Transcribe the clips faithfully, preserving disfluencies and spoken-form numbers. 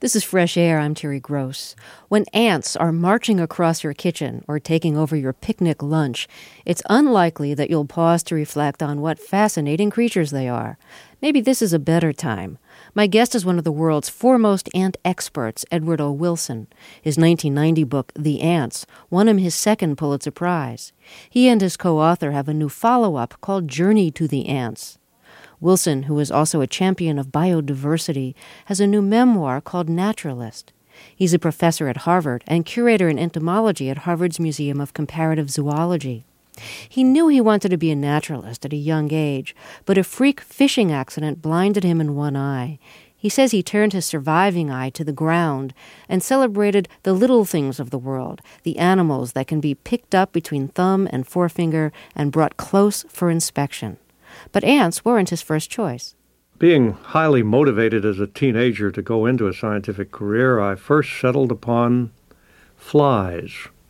This is Fresh Air. I'm Terry Gross. When ants are marching across your kitchen or taking over your picnic lunch, it's unlikely that you'll pause to reflect on what fascinating creatures they are. Maybe this is a better time. My guest is one of the world's foremost ant experts, Edward O. Wilson. His nineteen ninety book, The Ants, won him his second Pulitzer Prize. He and his co-author have a new follow-up called Journey to the Ants. Wilson, who is also a champion of biodiversity, has a new memoir called Naturalist. He's a professor at Harvard and curator in entomology at Harvard's Museum of Comparative Zoology. He knew he wanted to be a naturalist at a young age, but a freak fishing accident blinded him in one eye. He says he turned his surviving eye to the ground and celebrated the little things of the world, the animals that can be picked up between thumb and forefinger and brought close for inspection. But ants weren't his first choice. Being highly motivated as a teenager to go into a scientific career, I first settled upon flies.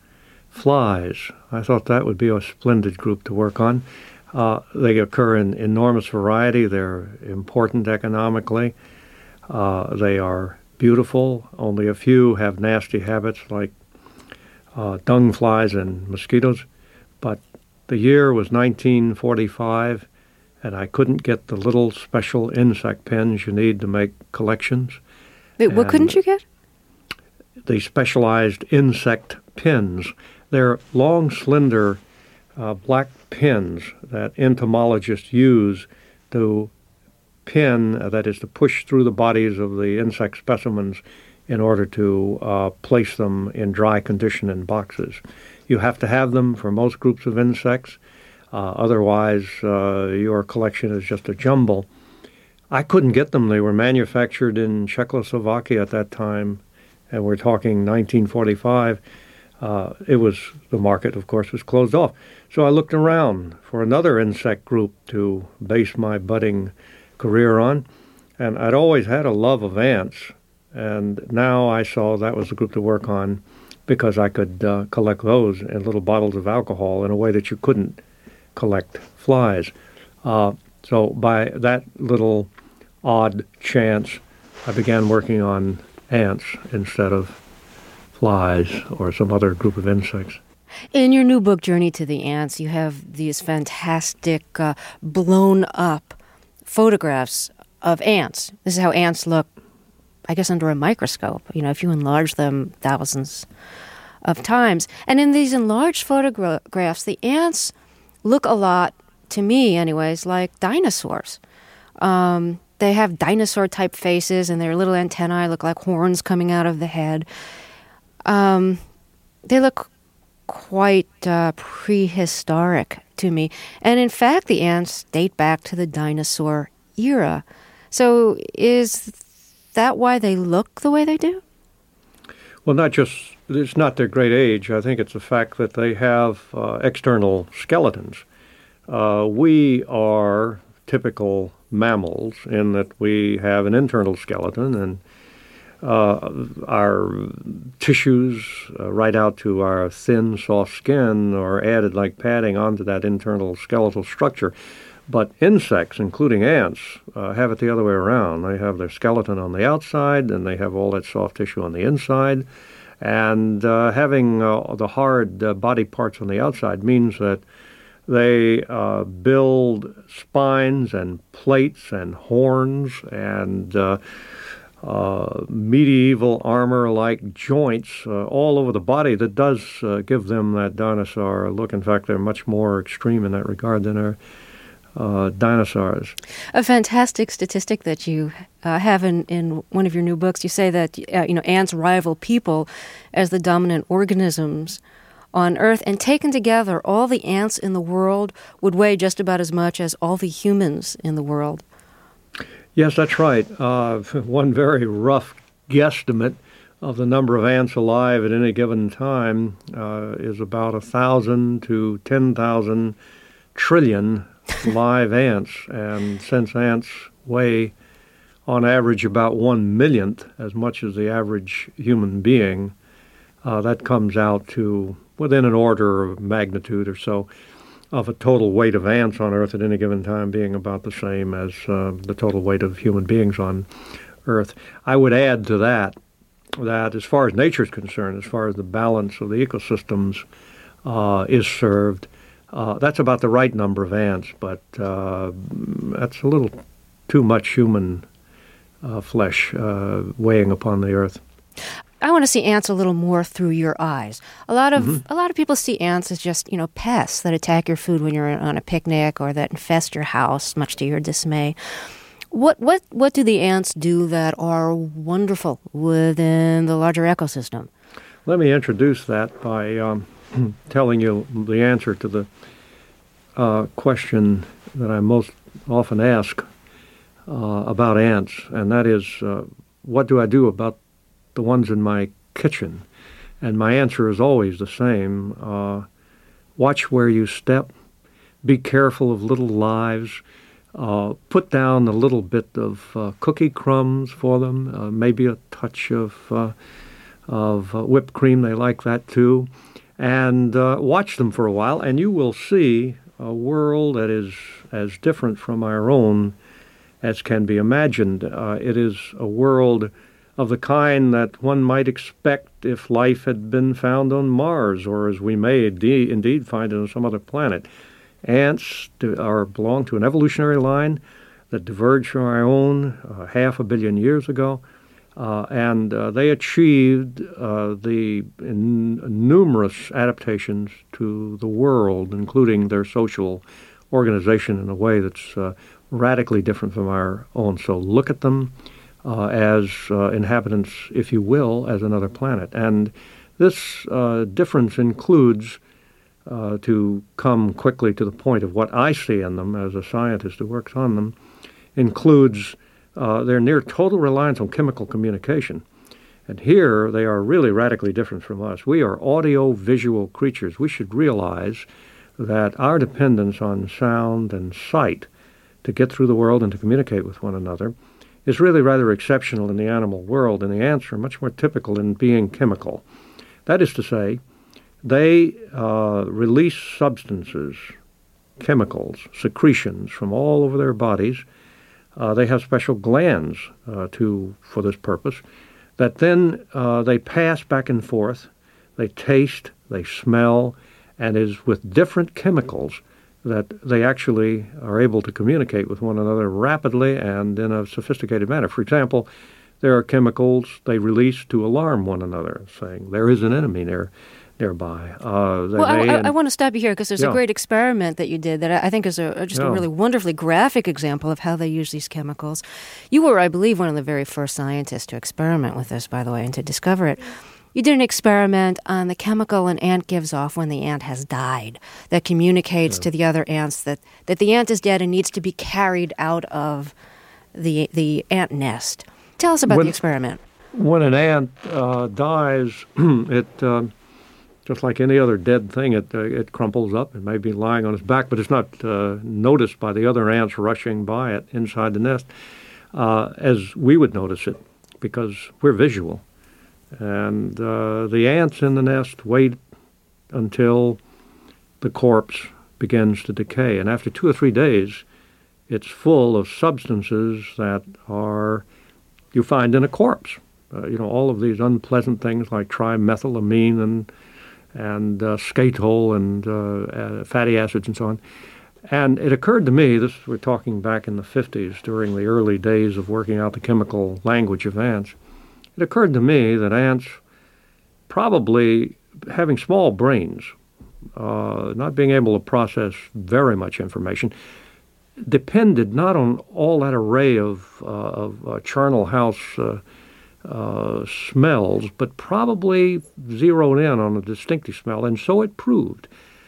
Flies. I thought that would be a splendid group to work on. Uh, they occur in enormous variety. They're important economically. Uh, they are beautiful. Only a few have nasty habits like uh, dung flies and mosquitoes. But the year was nineteen forty-five. And I couldn't get the little special insect pens you need to make collections. Wait, what couldn't you get? The specialized insect pins. They're long, slender, uh, black pins that entomologists use to pin, uh, that is to push through the bodies of the insect specimens in order to uh, place them in dry condition in boxes. You have to have them for most groups of insects. Uh, otherwise, uh, your collection is just a jumble. I couldn't get them. They were manufactured in Czechoslovakia at that time, and we're talking nineteen forty-five. Uh, it was, the market, of course, was closed off. So I looked around for another insect group to base my budding career on, and I'd always had a love of ants, and now I saw that was the group to work on because I could uh, collect those in little bottles of alcohol in a way that you couldn't collect flies. Uh, so by that little odd chance, I began working on ants instead of flies or some other group of insects. In your new book, Journey to the Ants, you have these fantastic uh, blown-up photographs of ants. This is how ants look, I guess, under a microscope, you know, if you enlarge them thousands of times. And in these enlarged photographs, the ants look a lot, to me anyways, like dinosaurs. Um, they have dinosaur-type faces, and their little antennae look like horns coming out of the head. Um, they look quite uh, prehistoric to me. And in fact, the ants date back to the dinosaur era. So is that why they look the way they do? Well, not just, it's not their great age. I think it's the fact that they have uh, external skeletons. Uh, we are typical mammals in that we have an internal skeleton, and uh, our tissues, uh, right out to our thin, soft skin, are added like padding onto that internal skeletal structure. But insects, including ants, uh, have it the other way around. They have their skeleton on the outside, and they have all that soft tissue on the inside. And uh, having uh, the hard uh, body parts on the outside means that they uh, build spines and plates and horns and uh, uh, medieval armor-like joints uh, all over the body that does uh, give them that dinosaur look. In fact, they're much more extreme in that regard than our Uh, dinosaurs. A fantastic statistic that you uh, have in, in one of your new books. You say that uh, you know ants rival people as the dominant organisms on Earth, and taken together, all the ants in the world would weigh just about as much as all the humans in the world. Yes, that's right. Uh, one very rough guesstimate of the number of ants alive at any given time uh, is about a thousand to ten thousand trillion live ants. And since ants weigh on average about one millionth as much as the average human being, uh, that comes out to within an order of magnitude or so of a total weight of ants on Earth at any given time being about the same as uh, the total weight of human beings on Earth. I would add to that that as far as nature is concerned, as far as the balance of the ecosystems uh, is served, uh, that's about the right number of ants, but uh, that's a little too much human uh, flesh uh, weighing upon the earth. I want to see ants a little more through your eyes. A lot of Mm-hmm. a lot of people see ants as just, you know, pests that attack your food when you're on a picnic or that infest your house, much to your dismay. What what what do the ants do that are wonderful within the larger ecosystem? Let me introduce that by um, telling you the answer to the uh, question that I most often ask uh, about ants, and that is, uh, what do I do about the ones in my kitchen? And my answer is always the same. Uh, watch where you step. Be careful of little lives. Uh, put down a little bit of uh, cookie crumbs for them, uh, maybe a touch of uh, of uh, whipped cream. They like that too. And uh, watch them for a while, and you will see a world that is as different from our own as can be imagined. Uh, it is a world of the kind that one might expect if life had been found on Mars, or as we may indeed, indeed find it on some other planet. Ants do, are belong to an evolutionary line that diverged from our own uh, half a billion years ago, uh, and uh, they achieved uh, the in, numerous adaptations to the world, including their social organization in a way that's uh, radically different from our own. So look at them uh, as uh, inhabitants, if you will, as another planet. And this uh, difference includes, uh, to come quickly to the point of what I see in them as a scientist who works on them, includes uh, their near total reliance on chemical communication. And here they are really radically different from us. We are audio-visual creatures. We should realize that our dependence on sound and sight to get through the world and to communicate with one another is really rather exceptional in the animal world, and the ants are much more typical in being chemical. That is to say, they uh, release substances, chemicals, secretions from all over their bodies. Uh, they have special glands uh, to for this purpose that then uh, they pass back and forth. They taste, they smell, and it is with different chemicals that they actually are able to communicate with one another rapidly and in a sophisticated manner. For example, there are chemicals they release to alarm one another, saying there is an enemy near, nearby. Uh, well, I, I, I want to stop you here because there's yeah. a great experiment that you did that I, I think is a, just yeah. a really wonderfully graphic example of how they use these chemicals. You were, I believe, one of the very first scientists to experiment with this, by the way, and to discover it. You did an experiment on the chemical an ant gives off when the ant has died that communicates yeah. to the other ants that, that the ant is dead and needs to be carried out of the the ant nest. Tell us about when, the experiment. When an ant uh, dies, it uh, just like any other dead thing, it uh, it crumples up. It may be lying on its back, but it's not uh, noticed by the other ants rushing by it inside the nest, uh, as we would notice it, because we're visual. And uh, the ants in the nest wait until the corpse begins to decay. And after two or three days, it's full of substances that are you find in a corpse. Uh, you know, all of these unpleasant things like trimethylamine and and uh, skatol and uh, uh, fatty acids and so on. And it occurred to me, this we're talking back in the fifties, during the early days of working out the chemical language of ants. It occurred to me that ants, probably having small brains, uh, not being able to process very much information, depended not on all that array of, uh, of uh, charnel house uh, uh, smells, but probably zeroed in on a distinctive smell, and so it proved.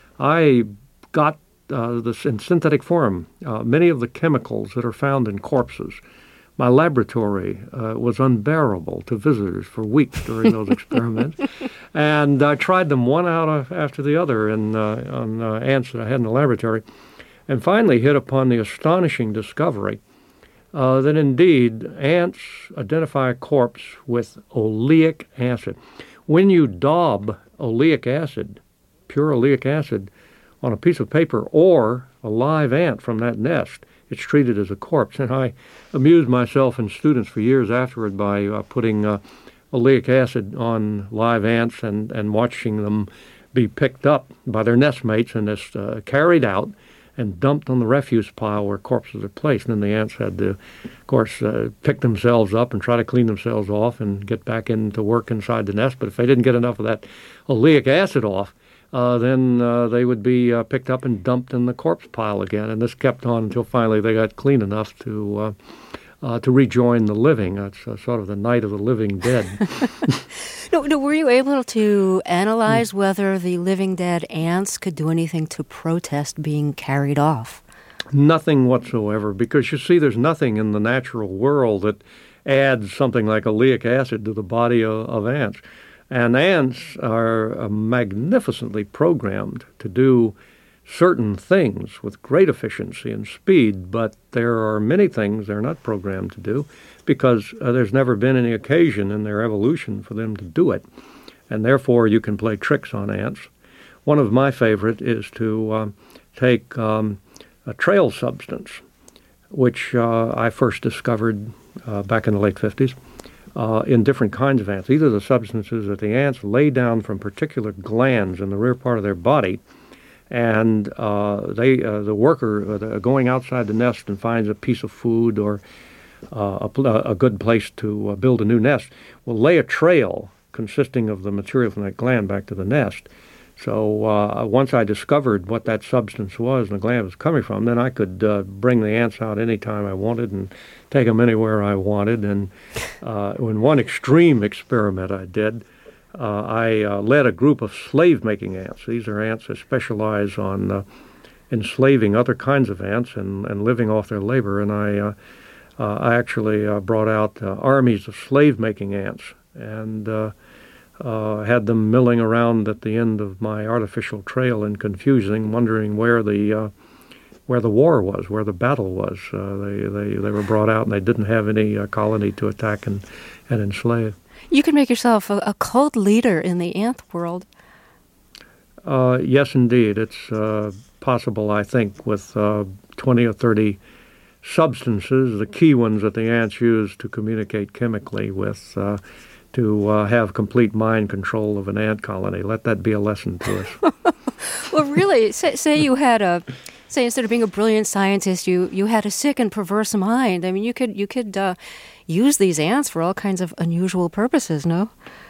I got uh, this in synthetic form, uh, many of the chemicals that are found in corpses. My laboratory uh, was unbearable to visitors for weeks during those experiments, and I tried them one out of, after the other in, uh, on uh, ants that I had in the laboratory, and finally hit upon the astonishing discovery uh, that indeed ants identify a corpse with oleic acid. When you daub oleic acid, pure oleic acid, on a piece of paper or a live ant from that nest, it's treated as a corpse. And I amused myself and students for years afterward by uh, putting uh, oleic acid on live ants and, and watching them be picked up by their nest mates and just uh, carried out and dumped on the refuse pile where corpses are placed. And then the ants had to, of course, uh, pick themselves up and try to clean themselves off and get back into work inside the nest. But if they didn't get enough of that oleic acid off, uh, then uh, they would be uh, picked up and dumped in the corpse pile again. And this kept on until finally they got clean enough to uh, uh, to rejoin the living. It's uh, sort of the night of the living dead. No, no, were you able to analyze mm. whether the living dead ants could do anything to protest being carried off? Nothing whatsoever, because you see there's nothing in the natural world that adds something like oleic acid to the body of, of ants. And ants are uh, magnificently programmed to do certain things with great efficiency and speed, but there are many things they're not programmed to do because uh, there's never been any occasion in their evolution for them to do it. And therefore, you can play tricks on ants. One of my favorite is to um, take um, a trail substance, which uh, I first discovered uh, back in the late fifties, uh, in different kinds of ants. These are the substances that the ants lay down from particular glands in the rear part of their body. And uh, they, uh, the worker uh, the, going outside the nest and finds a piece of food or uh, a, a good place to uh, build a new nest will lay a trail consisting of the material from that gland back to the nest. So uh, once I discovered what that substance was and the gland was coming from, then I could uh, bring the ants out anytime I wanted and take them anywhere I wanted. And uh, in one extreme experiment I did, Uh, I uh, led a group of slave-making ants. These are ants that specialize on uh, enslaving other kinds of ants and, and living off their labor. And I, uh, uh, I actually uh, brought out uh, armies of slave-making ants and uh, uh, had them milling around at the end of my artificial trail in confusion, wondering where the uh, where the war was, where the battle was. Uh, they, they they were brought out and they didn't have any uh, colony to attack and, and enslave. You can make yourself a, a cult leader in the ant world. Uh, yes, indeed. It's uh, possible, I think, with uh, twenty or thirty substances, the key ones that the ants use to communicate chemically with, uh, to uh, have complete mind control of an ant colony. Let that be a lesson to us. Well, really, say, say you had a... Say instead of being a brilliant scientist, you, you had a sick and perverse mind. I mean, you could you could uh, use these ants for all kinds of unusual purposes, no?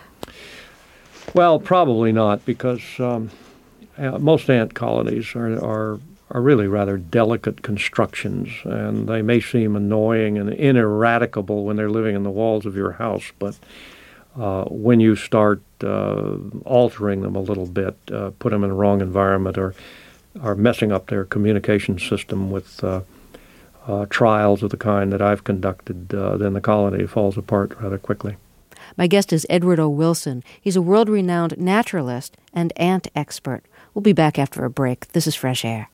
Well, probably not, because um, uh, most ant colonies are, are are really rather delicate constructions, and they may seem annoying and ineradicable when they're living in the walls of your house. But uh, when you start uh, altering them a little bit, uh, put them in the wrong environment, or are messing up their communication system with uh, uh, trials of the kind that I've conducted, uh, then the colony falls apart rather quickly. My guest is Edward O. Wilson. He's a world-renowned naturalist and ant expert. We'll be back after a break. This is Fresh Air.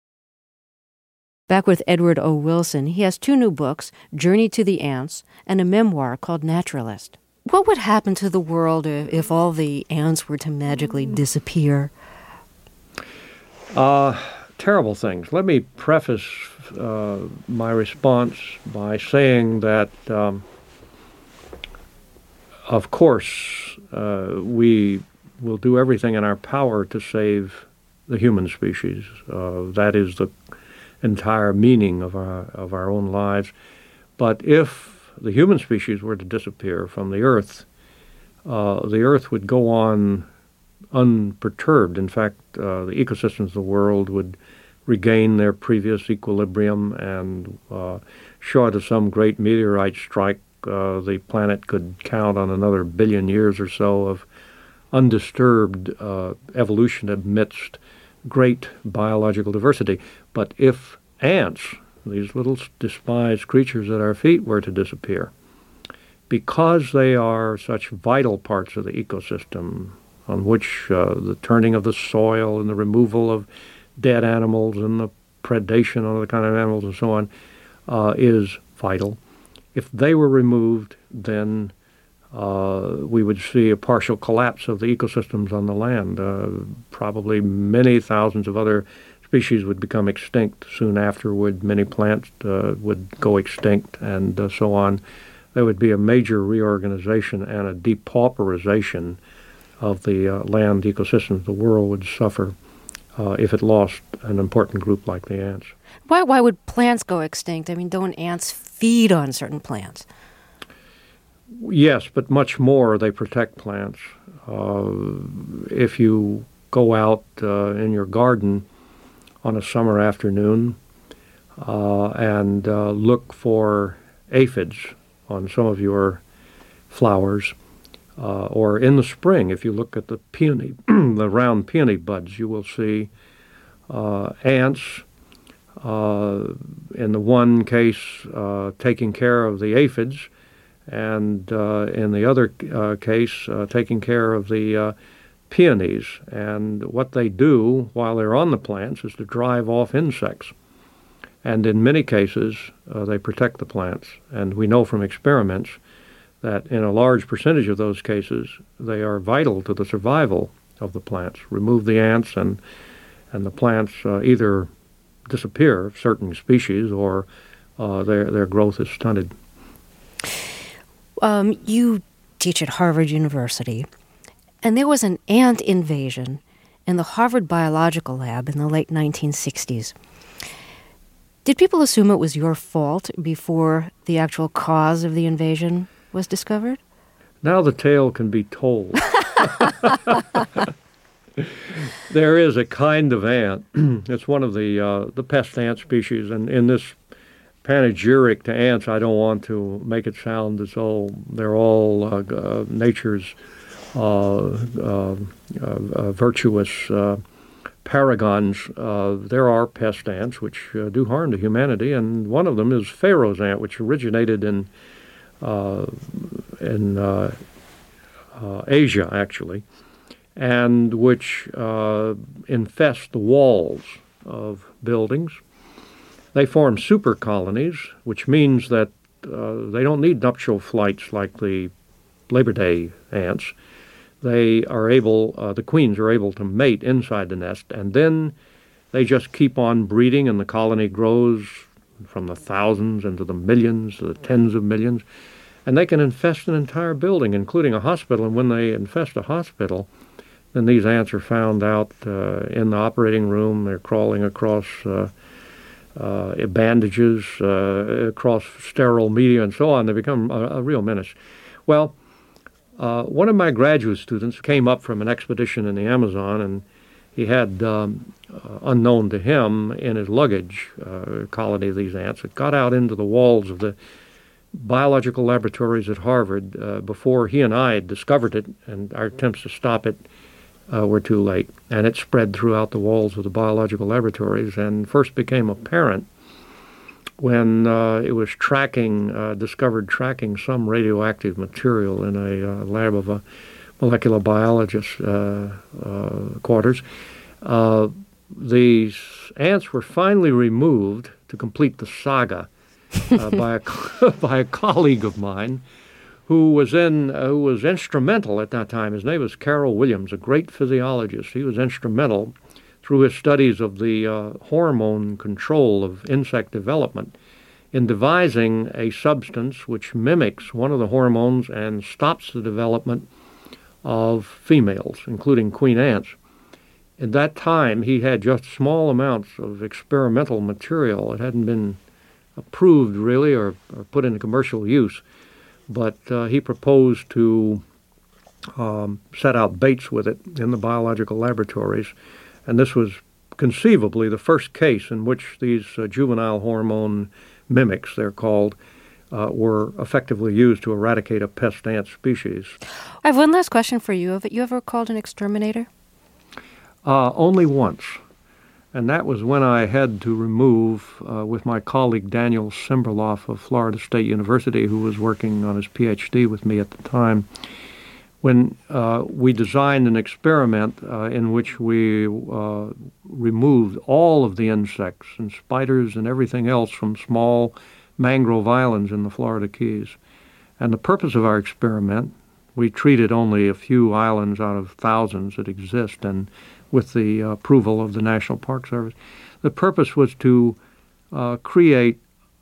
Back with Edward O. Wilson. He has two new books, Journey to the Ants and a memoir called Naturalist. What would happen to the world if, if all the ants were to magically disappear? Uh, terrible things. Let me preface uh, my response by saying that, um, of course, uh, we will do everything in our power to save the human species. Uh, that is the entire meaning of our of our own lives. But if the human species were to disappear from the Earth, uh, the Earth would go on unperturbed. In fact, uh, the ecosystems of the world would regain their previous equilibrium, and uh, short of some great meteorite strike, uh, the planet could count on another billion years or so of undisturbed uh, evolution amidst great biological diversity. But if ants, these little despised creatures at our feet, were to disappear, because they are such vital parts of the ecosystem on which uh, the turning of the soil and the removal of dead animals and the predation on other kind of animals and so on uh, is vital. If they were removed, then uh, we would see a partial collapse of the ecosystems on the land. Uh, probably many thousands of other species would become extinct soon afterward. Many plants uh, would go extinct and uh, so on. there would be a major reorganization and a depauperization of the uh, land ecosystems. The world would suffer uh, if it lost an important group like the ants. Why, why would plants go extinct? I mean, don't ants feed on certain plants? Yes, but much more, they protect plants. Uh, if you go out uh, in your garden on a summer afternoon uh, and uh, look for aphids on some of your flowers, uh, or in the spring, if you look at the peony, the round peony buds, you will see uh, ants, uh, in the one case uh, taking care of the aphids, and uh, in the other uh, case uh, taking care of the uh, peonies. And what they do while they're on the plants is to drive off insects. And in many cases, uh, they protect the plants. And we know from experiments that in a large percentage of those cases, they are vital to the survival of the plants. Remove the ants and, and the plants uh, either disappear, certain species, or uh, their, their growth is stunted. Um, you teach at Harvard University, and there was an ant invasion in the Harvard Biological Lab in the late nineteen sixties. Did people assume it was your fault before the actual cause of the invasion was discovered? Now the tale can be told. There is a kind of ant. It's one of the uh, the pest ant species, and in this panegyric to ants, I don't want to make it sound as though they're all uh, uh, nature's uh, uh, uh, virtuous uh, paragons. Uh, there are pest ants which uh, do harm to humanity, and one of them is Pharaoh's ant, which originated in uh, in uh, uh, Asia, actually, and which uh, infest the walls of buildings. They form super colonies, which means that uh, they don't need nuptial flights like the Labor Day ants. They are able, uh, the queens are able to mate inside the nest, and then they just keep on breeding, and the colony grows from the thousands into the millions, to the tens of millions, and they can infest an entire building, including a hospital. And when they infest a hospital, then these ants are found out uh, in the operating room. They're crawling across uh, Uh, bandages, uh, across sterile media, and so on. They become a, a real menace. Well, uh, one of my graduate students came up from an expedition in the Amazon, and he had, um, uh, unknown to him, in his luggage, uh, a colony of these ants. It got out into the walls of the biological laboratories at Harvard uh, before he and I discovered it, and our attempts to stop it Uh, were too late, and it spread throughout the walls of the biological laboratories, and first became apparent when uh, it was tracking, uh, discovered tracking some radioactive material in a uh, lab of a molecular biologist uh, uh, quarters. Uh, these ants were finally removed to complete the saga uh, by a by a colleague of mine, who was in, uh, who was instrumental at that time. His name was Carroll Williams, a great physiologist. He was instrumental through his studies of the uh, hormone control of insect development in devising a substance which mimics one of the hormones and stops the development of females, including queen ants. At that time, he had just small amounts of experimental material. It hadn't been approved, really, or, or put into commercial use. But uh, he proposed to um, set out baits with it in the biological laboratories. And this was conceivably the first case in which these uh, juvenile hormone mimics, they're called, uh, were effectively used to eradicate a pest ant species. I have one last question for you. Have you ever called an exterminator? Uh, only once. And that was when I had to remove, uh, with my colleague Daniel Simberloff of Florida State University, who was working on his P H D with me at the time, when uh, we designed an experiment uh, in which we uh, removed all of the insects and spiders and everything else from small mangrove islands in the Florida Keys. And the purpose of our experiment, we treated only a few islands out of thousands that exist, and with the uh, approval of the National Park Service. The purpose was to uh, create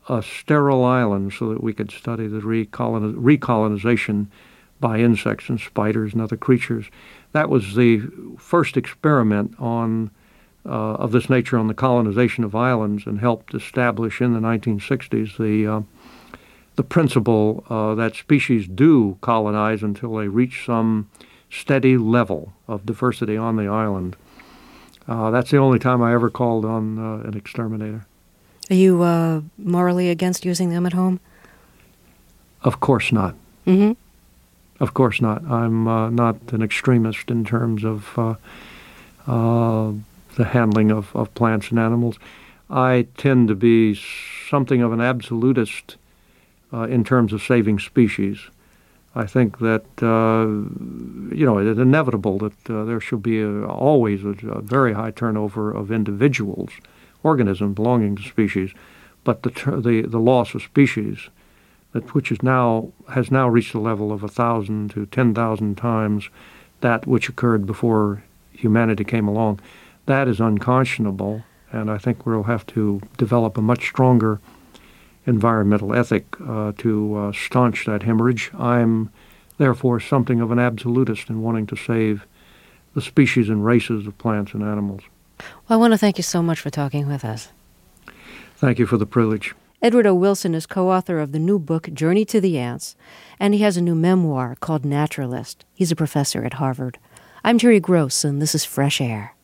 a sterile island so that we could study the recoloni- recolonization by insects and spiders and other creatures. That was the first experiment on uh, of this nature on the colonization of islands, and helped establish in the nineteen sixties the uh, the principle uh, that species do colonize until they reach some steady level of diversity on the island. Uh, that's the only time I ever called on uh, an exterminator. Are you uh, morally against using them at home? Of course not. Mm-hmm. Of course not. I'm uh, not an extremist in terms of uh, uh, the handling of, of plants and animals. I tend to be something of an absolutist uh, in terms of saving species. I think that, uh, you know, it's inevitable that uh, there should be a, always a, a very high turnover of individuals, organisms belonging to species, but the the, the loss of species, that which is now has now reached a level of a thousand to ten thousand times that which occurred before humanity came along, that is unconscionable, and I think we'll have to develop a much stronger environmental ethic uh, to uh, staunch that hemorrhage. I'm therefore something of an absolutist in wanting to save the species and races of plants and animals. Well, I want to thank you so much for talking with us. Thank you for the privilege. Edward O. Wilson is co-author of the new book, Journey to the Ants, and he has a new memoir called Naturalist. He's a professor at Harvard. I'm Terry Gross, and this is Fresh Air.